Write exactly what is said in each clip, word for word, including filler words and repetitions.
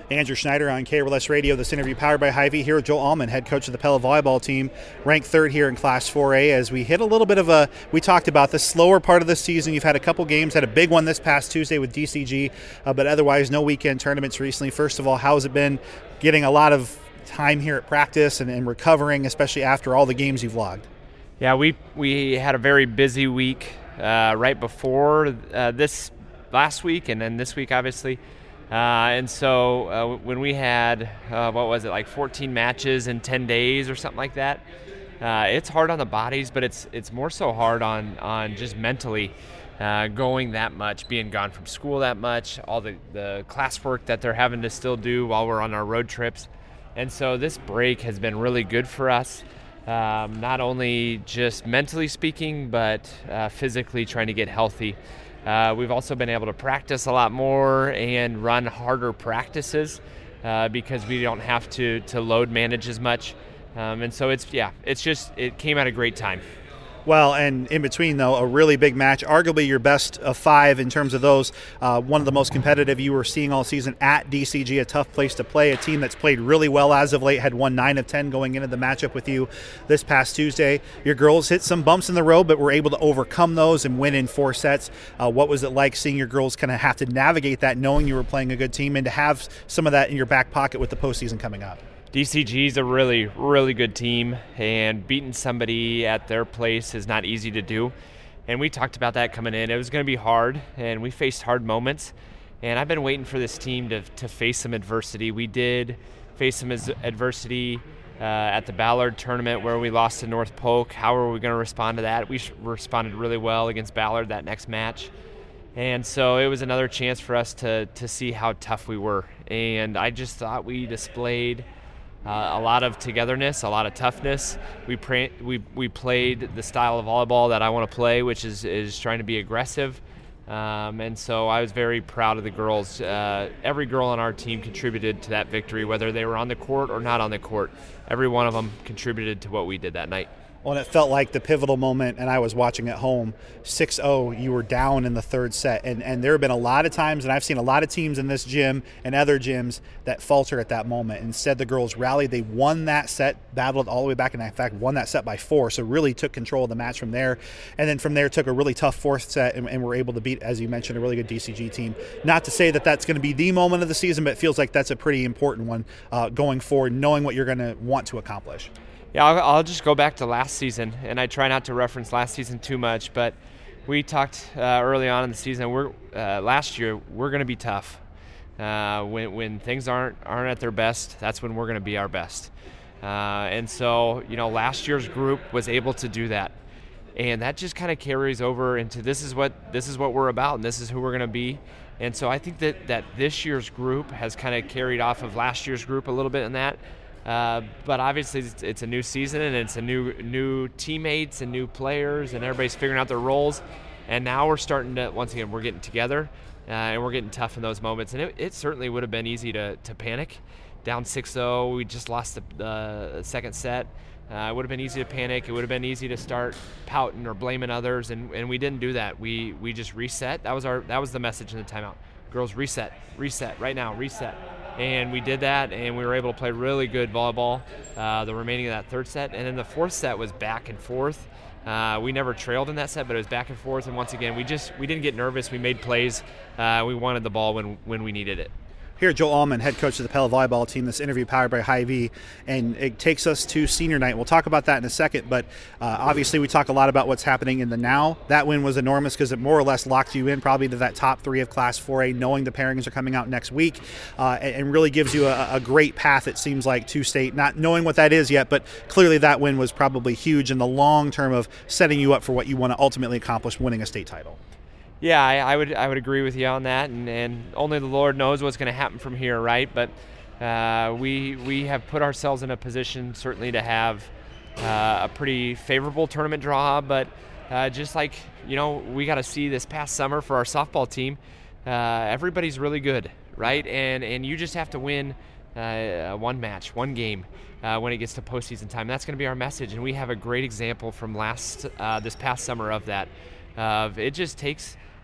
Andrew Schneider on K R L S Radio. This interview powered by Hy-Vee, here with Joel Allman, head coach of the Pella volleyball team, ranked third here in Class four A. As we hit a little bit of a, we talked about the slower part of the season. You've had a couple games, had a big one this past Tuesday with D C G, uh, but otherwise no weekend tournaments recently. First of all, how has it been getting a lot of time here at practice and, and recovering, especially after all the games you've logged? Yeah, we we had a very busy week uh, right before uh, this last week, and then this week, obviously. Uh, and so uh, when we had, uh, what was it, like fourteen matches in ten days or something like that, uh, it's hard on the bodies, but it's it's more so hard on, on just mentally uh, going that much, being gone from school that much, all the, the classwork that they're having to still do while we're on our road trips. And so this break has been really good for us, um, not only just mentally speaking, but uh, physically trying to get healthy. Uh, we've also been able to practice a lot more and run harder practices uh, because we don't have to, to load manage as much. Um, and so it's, yeah, it's just, it came at a great time. Well, and in between, though, a really big match, arguably your best of five in terms of those. Uh, one of the most competitive you were seeing all season at D C G, a tough place to play, a team that's played really well as of late, had won nine of ten going into the matchup with you this past Tuesday. Your girls hit some bumps in the road, but were able to overcome those and win in four sets. Uh, what was it like seeing your girls kind of have to navigate that, knowing you were playing a good team, and to have some of that in your back pocket with the postseason coming up? D C G is a really, really good team, and beating somebody at their place is not easy to do. And we talked about that coming in. It was going to be hard, and we faced hard moments. And I've been waiting for this team to, to face some adversity. We did face some adversity uh, at the Ballard tournament where we lost to North Polk. How are we going to respond to that? We responded really well against Ballard that next match. And so it was another chance for us to, to see how tough we were. And I just thought we displayed Uh, a lot of togetherness, a lot of toughness. We pra- we we played the style of volleyball that I want to play, which is is trying to be aggressive. Um, and so I was very proud of the girls. Uh, every girl on our team contributed to that victory, whether they were on the court or not on the court. Every one of them contributed to what we did that night. Well, and it felt like the pivotal moment, and I was watching at home, six oh, you were down in the third set. And, and there have been a lot of times, and I've seen a lot of teams in this gym and other gyms that falter at that moment. Instead, the girls rallied. They won that set, battled all the way back, and in fact, won that set by four, so really took control of the match from there. And then from there, took a really tough fourth set and, and were able to beat, as you mentioned, a really good D C G team. Not to say that that's going to be the moment of the season, but it feels like that's a pretty important one uh, going forward, knowing what you're going to want to accomplish. Yeah, I'll, I'll just go back to last season, and I try not to reference last season too much, but we talked uh, early on in the season. We're uh, last year we're going to be tough. Uh, when when things aren't aren't at their best, that's when we're going to be our best. Uh, and so you know, last year's group was able to do that, and that just kind of carries over into this is what this is what we're about, and this is who we're going to be. And so I think that that this year's group has kind of carried off of last year's group a little bit in that. Uh, but obviously it's, it's a new season, and it's a new new teammates and new players, and everybody's figuring out their roles. And now we're starting to, once again, we're getting together, uh, and we're getting tough in those moments. And it, it certainly would have been easy to, to panic. Down six oh, we just lost the uh, second set. Uh, it would have been easy to panic. It would have been easy to start pouting or blaming others, and, and we didn't do that. We we just reset. That was our that was the message in the timeout. Girls, reset, reset, right now, reset. And we did that, and we were able to play really good volleyball uh, the remaining of that third set. And then the fourth set was back and forth. Uh, we never trailed in that set, but it was back and forth. And once again, we just we didn't get nervous. We made plays. Uh, we wanted the ball when when we needed it. Here, Joel Allman, head coach of the Pella volleyball team. This interview powered by Hy-Vee, and it takes us to senior night. We'll talk about that in a second, but uh, obviously we talk a lot about what's happening in the now. That win was enormous because it more or less locked you in probably to that top three of Class four A, knowing the pairings are coming out next week, uh, and, and really gives you a, a great path, it seems like, to state, not knowing what that is yet, but clearly that win was probably huge in the long term of setting you up for what you want to ultimately accomplish, winning a state title. Yeah, I, I would I would agree with you on that, and, and only the Lord knows what's going to happen from here, right? But uh, we we have put ourselves in a position certainly to have uh, a pretty favorable tournament draw, but uh, just like, you know, we got to see this past summer for our softball team, uh, everybody's really good, right? And and you just have to win uh, one match, one game uh, when it gets to postseason time. That's going to be our message, and we have a great example from last uh, this past summer of that. Uh, it just takes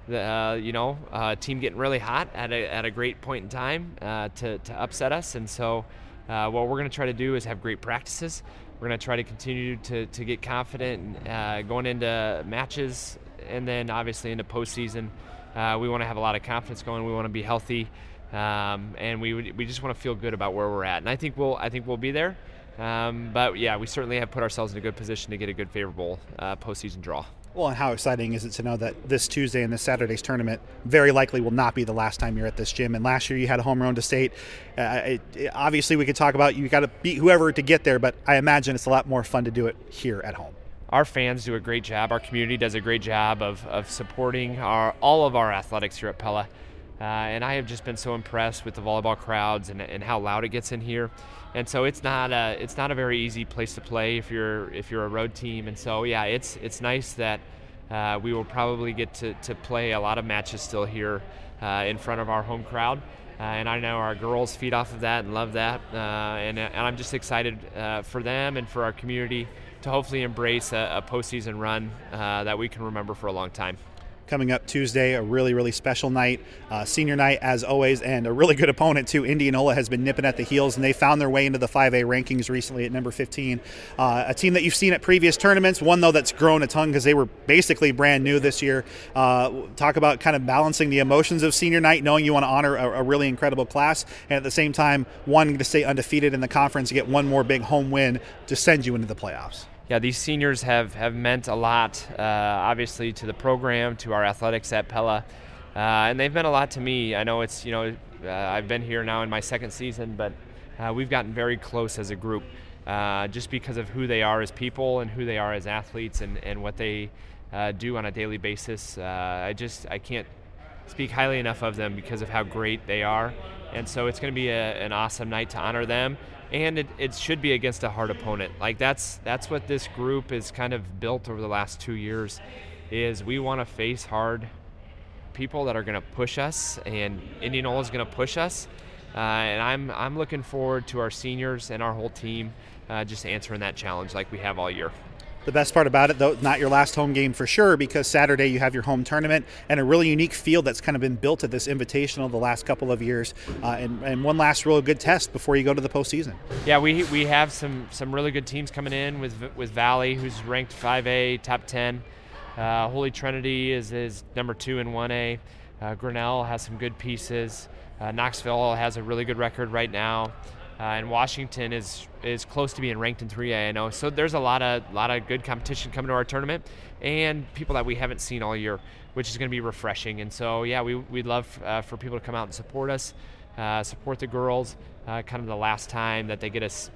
the, uh, you know, uh, team getting really hot at a, at a great point in time uh, to, to upset us. And so uh, what we're going to try to do is have great practices. We're going to try to continue to, to get confident uh, going into matches, and then obviously into postseason. Uh, we want to have a lot of confidence going. We want to be healthy, um, and we we just want to feel good about where we're at. And I think we'll I think we'll be there. Um, but yeah, we certainly have put ourselves in a good position to get a good favorable uh, postseason draw. Well, and how exciting is it to know that this Tuesday and this Saturday's tournament very likely will not be the last time you're at this gym. And last year you had a home run to state. Uh, it, it, obviously, we could talk about you got to beat whoever to get there, but I imagine it's a lot more fun to do it here at home. Our fans do a great job. Our community does a great job of, of supporting our all of our athletics here at Pella. Uh, and I have just been so impressed with the volleyball crowds and, and how loud it gets in here. And so it's not a it's not a very easy place to play if you're if you're a road team. And so yeah, it's it's nice that uh, we will probably get to, to play a lot of matches still here uh, in front of our home crowd. Uh, and I know our girls feed off of that and love that. Uh, and and I'm just excited uh, for them and for our community to hopefully embrace a, a postseason run uh, that we can remember for a long time. Coming up Tuesday, a really, really special night, uh, senior night as always, and a really good opponent too. Indianola has been nipping at the heels, and they found their way into the five A rankings recently at number fifteen. Uh, a team that you've seen at previous tournaments, one though that's grown a ton because they were basically brand new this year. Uh, talk about kind of balancing the emotions of senior night, knowing you want to honor a, a really incredible class, and at the same time wanting to stay undefeated in the conference, get one more big home win to send you into the playoffs. Yeah, these seniors have, have meant a lot, uh, obviously, to the program, to our athletics at Pella, uh, and they've meant a lot to me. I know it's, you know, uh, I've been here now in my second season, but uh, we've gotten very close as a group uh, just because of who they are as people and who they are as athletes and, and what they uh, do on a daily basis. Uh, I just, I can't speak highly enough of them because of how great they are, and so it's going to be a, an awesome night to honor them. And it, it should be against a hard opponent. Like that's that's what this group is kind of built over the last two years, is we want to face hard people that are going to push us, and Indianola is going to push us. Uh, and I'm I'm looking forward to our seniors and our whole team uh, just answering that challenge like we have all year. The best part about it, though, not your last home game for sure, because Saturday you have your home tournament and a really unique field that's kind of been built at this Invitational the last couple of years, uh, and, and one last real good test before you go to the postseason. Yeah, we we have some some really good teams coming in with with Valley, who's ranked five A, top ten. Uh, Holy Trinity is, is number two in one A. Uh, Grinnell has some good pieces. Uh, Knoxville has a really good record right now. Uh, and Washington is is close to being ranked in three A, I know. So there's a lot of lot of good competition coming to our tournament, and people that we haven't seen all year, which is going to be refreshing. And so yeah, we we'd love uh, for people to come out and support us, uh, support the girls. Uh, kind of the last time that they get us.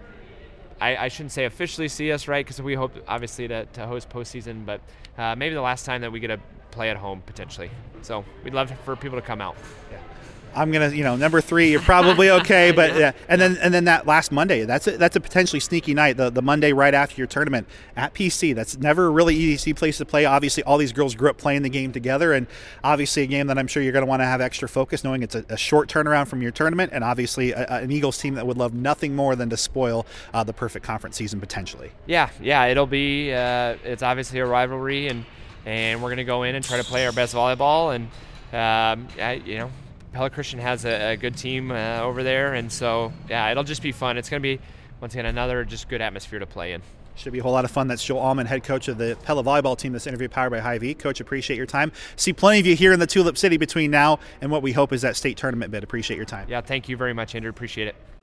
I, I shouldn't say officially see us, right? Because we hope obviously to, to host postseason, but uh, maybe the last time that we get to play at home potentially. So we'd love for people to come out. Yeah. I'm gonna, you know, number three. You're probably okay, but yeah. And then, and then that last Monday, that's a, that's a potentially sneaky night. The the Monday right after your tournament at P C. That's never a really easy place to play. Obviously, all these girls grew up playing the game together, and obviously a game that I'm sure you're going to want to have extra focus, knowing it's a, a short turnaround from your tournament, and obviously a, an Eagles team that would love nothing more than to spoil uh, the perfect conference season potentially. Yeah, yeah, it'll be. Uh, it's obviously a rivalry, and and we're going to go in and try to play our best volleyball, and um, I, you know. Pella Christian has a, a good team uh, over there, and so yeah, it'll just be fun. It's going to be, once again, another just good atmosphere to play in. Should be a whole lot of fun. That's Joel Allman, head coach of the Pella volleyball team. This interview powered by Hy-Vee. Coach, appreciate your time. See plenty of you here in the Tulip City between now and what we hope is that state tournament bid. Appreciate your time. Yeah, thank you very much, Andrew. Appreciate it.